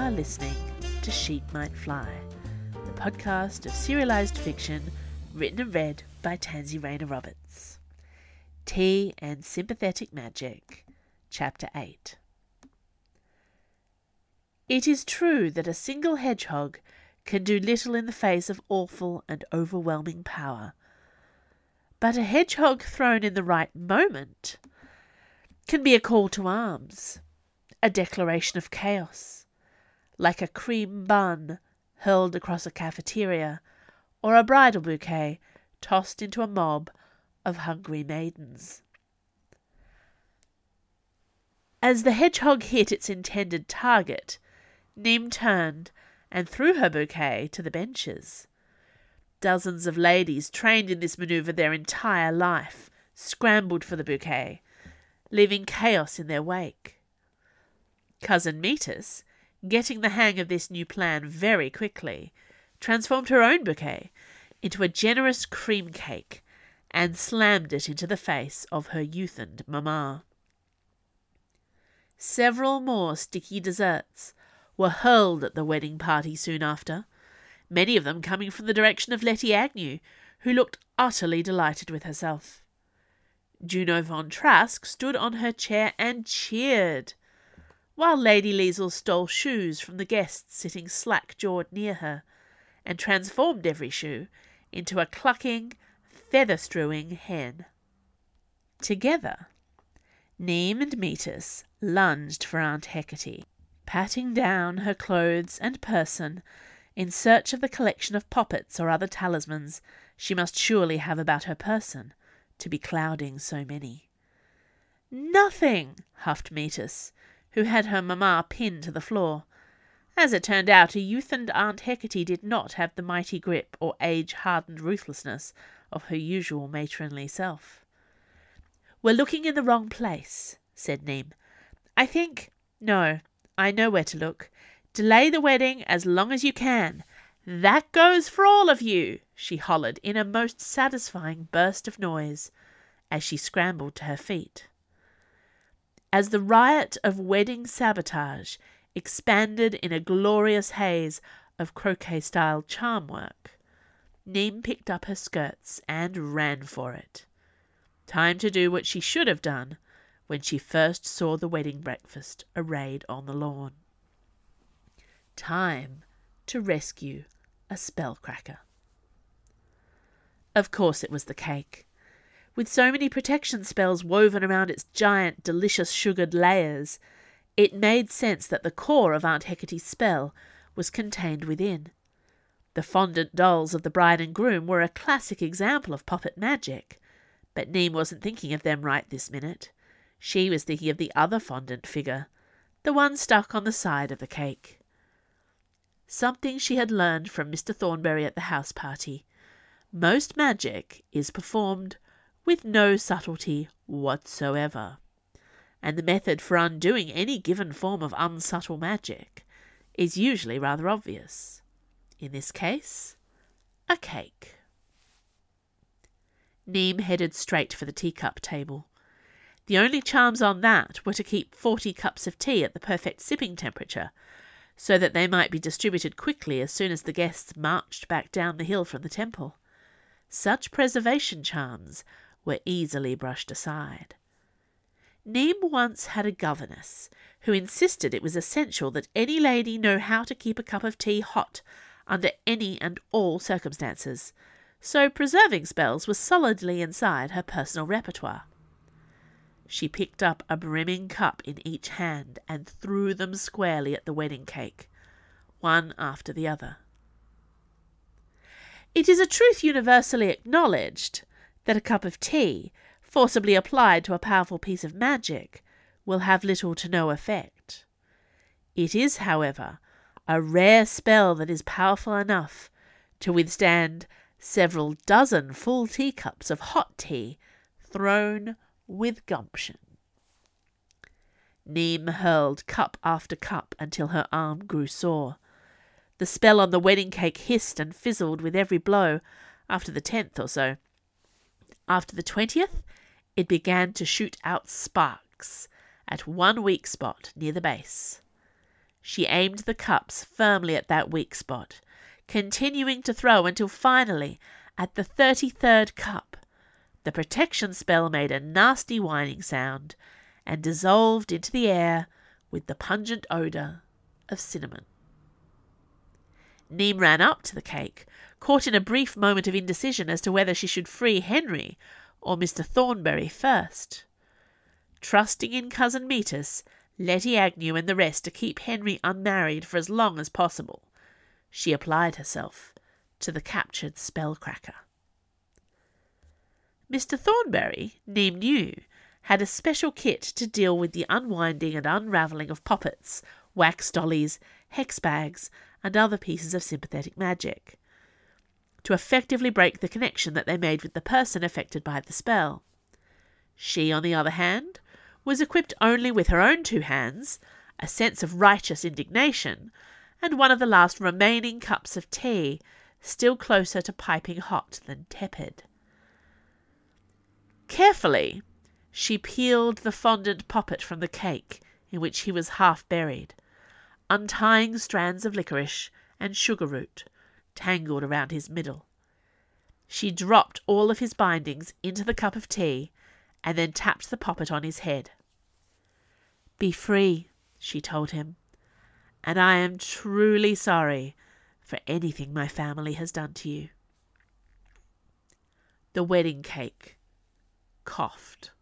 are listening to Sheep Might Fly, the podcast of serialised fiction written and read by Tansy Rayner Roberts. Tea and Sympathetic Magic, Chapter 8. It is true that a single hedgehog can do little in the face of awful and overwhelming power, but a hedgehog thrown in the right moment can be a call to arms, a declaration of chaos, like a cream bun hurled across a cafeteria, or a bridal bouquet tossed into a mob of hungry maidens. As the hedgehog hit its intended target, Neem turned and threw her bouquet to the benches. Dozens of ladies, trained in this manoeuvre their entire life, scrambled for the bouquet, leaving chaos in their wake. Cousin Metis, getting the hang of this new plan very quickly, transformed her own bouquet into a generous cream cake and slammed it into the face of her youthened mamma. Several more sticky desserts were hurled at the wedding party soon after, many of them coming from the direction of Letty Agnew, who looked utterly delighted with herself. Juno von Trask stood on her chair and cheered, while Lady Liesel stole shoes from the guests sitting slack-jawed near her, and transformed every shoe into a clucking, feather-strewing hen. Together, Neem and Metis lunged for Aunt Hecate, patting down her clothes and person in search of the collection of poppets or other talismans she must surely have about her person to be clouding so many. "Nothing," huffed Metis, who had her mamma pinned to the floor. As it turned out, a youthened Aunt Hecate did not have the mighty grip or age-hardened ruthlessness of her usual matronly self. "We're looking in the wrong place," said Neem. No, I know where to look. Delay the wedding as long as you can. That goes for all of you," she hollered in a most satisfying burst of noise as she scrambled to her feet. As the riot of wedding sabotage expanded in a glorious haze of croquet-style charm work, Neem picked up her skirts and ran for it. Time to do what she should have done when she first saw the wedding breakfast arrayed on the lawn. Time to rescue a spellcracker. Of course it was the cake. With so many protection spells woven around its giant, delicious sugared layers, it made sense that the core of Aunt Hecate's spell was contained within. The fondant dolls of the bride and groom were a classic example of puppet magic, but Neem wasn't thinking of them right this minute. She was thinking of the other fondant figure, the one stuck on the side of the cake. Something she had learned from Mr. Thornberry at the house party. Most magic is performed with no subtlety whatsoever, and the method for undoing any given form of unsubtle magic is usually rather obvious. In this case, a cake. Neem headed straight for the teacup table. The only charms on that were to keep 40 cups of tea at the perfect sipping temperature, so that they might be distributed quickly as soon as the guests marched back down the hill from the temple. Such preservation charms were easily brushed aside. Neem once had a governess who insisted it was essential that any lady know how to keep a cup of tea hot under any and all circumstances, so preserving spells were solidly inside her personal repertoire. She picked up a brimming cup in each hand and threw them squarely at the wedding cake, one after the other. It is a truth universally acknowledged that a cup of tea, forcibly applied to a powerful piece of magic, will have little to no effect. It is, however, a rare spell that is powerful enough to withstand several dozen full teacups of hot tea thrown with gumption. Neem hurled cup after cup until her arm grew sore. The spell on the wedding cake hissed and fizzled with every blow after the 10th or so. After the 20th, it began to shoot out sparks at one weak spot near the base. She aimed the cups firmly at that weak spot, continuing to throw until finally, at the 33rd cup, the protection spell made a nasty whining sound and dissolved into the air with the pungent odour of cinnamon. Neem ran up to the cake, caught in a brief moment of indecision as to whether she should free Henry or Mr. Thornbury first. Trusting in Cousin Metis, Letty Agnew and the rest to keep Henry unmarried for as long as possible, she applied herself to the captured spellcracker. Mr. Thornbury, Neem knew, had a special kit to deal with the unwinding and unravelling of poppets, wax dollies, hex bags, and other pieces of sympathetic magic, to effectively break the connection that they made with the person affected by the spell. She, on the other hand, was equipped only with her own 2 hands, a sense of righteous indignation, and one of the last remaining cups of tea, still closer to piping hot than tepid. Carefully, she peeled the fondant poppet from the cake in which he was half buried, untying strands of licorice and sugar root tangled around his middle. She dropped all of his bindings into the cup of tea and then tapped the poppet on his head. "Be free," she told him, "and I am truly sorry for anything my family has done to you." The wedding cake coughed.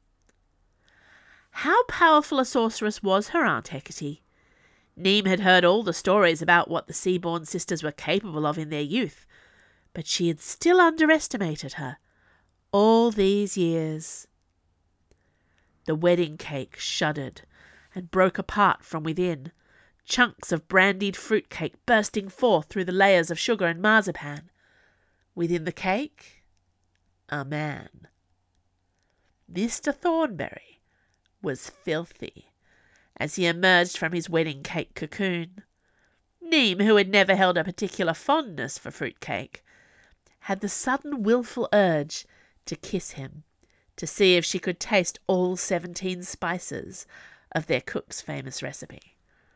How powerful a sorceress was her Aunt Hecate? Neem had heard all the stories about what the Seaborn sisters were capable of in their youth, but she had still underestimated her all these years. The wedding cake shuddered and broke apart from within, chunks of brandied fruit cake bursting forth through the layers of sugar and marzipan. Within the cake, a man. Mr. Thornbury was filthy as he emerged from his wedding cake cocoon. Neem, who had never held a particular fondness for fruit cake, had the sudden wilful urge to kiss him, to see if she could taste all 17 spices of their cook's famous recipe.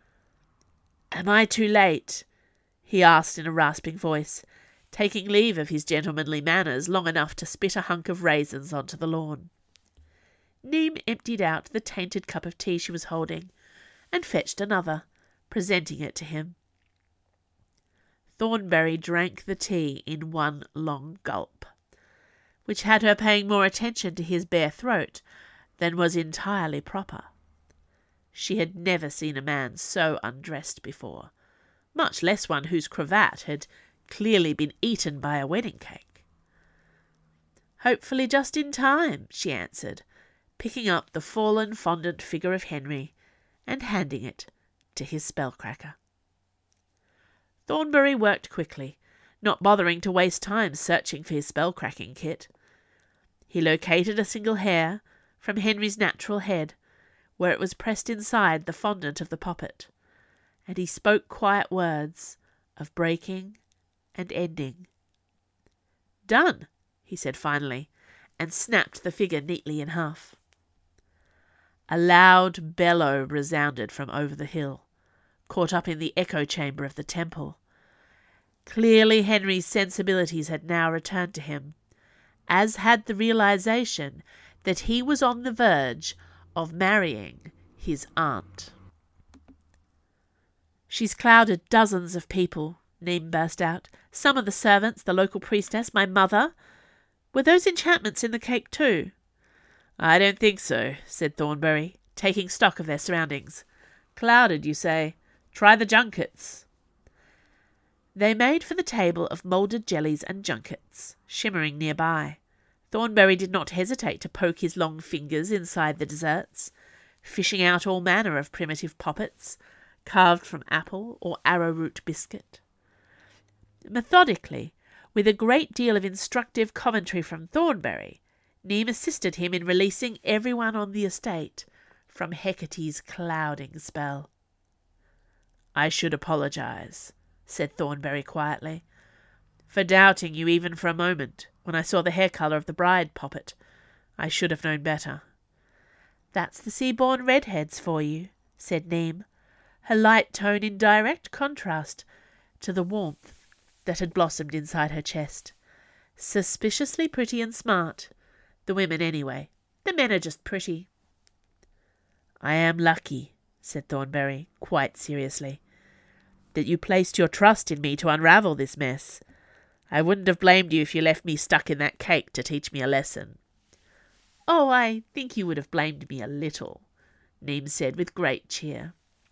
"Am I too late?" he asked in a rasping voice, taking leave of his gentlemanly manners long enough to spit a hunk of raisins onto the lawn. Neem emptied out the tainted cup of tea she was holding and fetched another, presenting it to him. Thornbury drank the tea in one long gulp, which had her paying more attention to his bare throat than was entirely proper. She had never seen a man so undressed before, much less one whose cravat had clearly been eaten by a wedding cake. "Hopefully just in time," she answered, picking up the fallen fondant figure of Henry and handing it to his spellcracker. Thornbury worked quickly, not bothering to waste time searching for his spell-cracking kit. He located a single hair from Henry's natural head, where it was pressed inside the fondant of the poppet, and he spoke quiet words of breaking and ending. "Done," he said finally, and snapped the figure neatly in half. A loud bellow resounded from over the hill, caught up in the echo chamber of the temple. Clearly Henry's sensibilities had now returned to him, as had the realization that he was on the verge of marrying his aunt. "She's clouded dozens of people," Neem burst out. "Some of the servants, the local priestess, my mother. Were those enchantments in the cake too?" "I don't think so," said Thornbury, taking stock of their surroundings. "Clouded, you say? Try the junkets." They made for the table of moulded jellies and junkets, shimmering nearby. Thornbury did not hesitate to poke his long fingers inside the desserts, fishing out all manner of primitive poppets, carved from apple or arrowroot biscuit. Methodically, with a great deal of instructive commentary from Thornbury, Neem assisted him in releasing everyone on the estate from Hecate's clouding spell. "I should apologize," said Thornbury quietly, "for doubting you even for a moment when I saw the hair colour of the bride poppet. I should have known better." "That's the Seaborn redheads for you," said Neem, her light tone in direct contrast to the warmth that had blossomed inside her chest. Suspiciously pretty and smart. The women, anyway. The men are just pretty. "I am lucky," said Thornberry, quite seriously, "that you placed your trust in me to unravel this mess. I wouldn't have blamed you if you left me stuck in that cake to teach me a lesson." "Oh, I think you would have blamed me a little," Neems said with great cheer.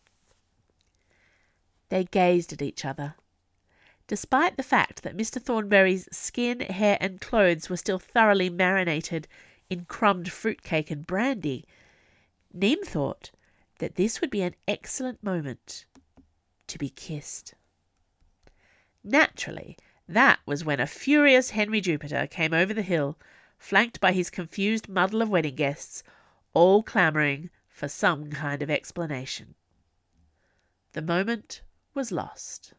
They gazed at each other. Despite the fact that Mr. Thornberry's skin, hair, and clothes were still thoroughly marinated in crumbed fruitcake and brandy, Neem thought that this would be an excellent moment to be kissed. Naturally, that was when a furious Henry Jupiter came over the hill, flanked by his confused muddle of wedding guests, all clamouring for some kind of explanation. The moment was lost.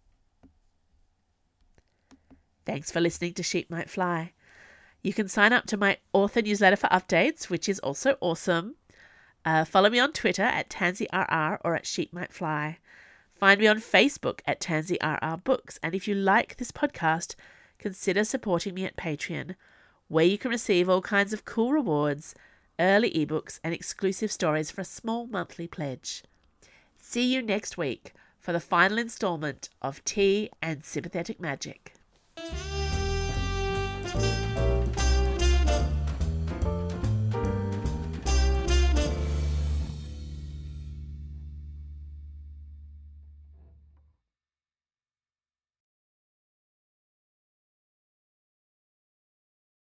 Thanks for listening to Sheep Might Fly. You can sign up to my author newsletter for updates, which is also awesome. Follow me on Twitter at TansyRR or at Sheep Might Fly. Find me on Facebook at TansyRR Books. And if you like this podcast, consider supporting me at Patreon, where you can receive all kinds of cool rewards, early ebooks, and exclusive stories for a small monthly pledge. See you next week for the final installment of Tea and Sympathetic Magic.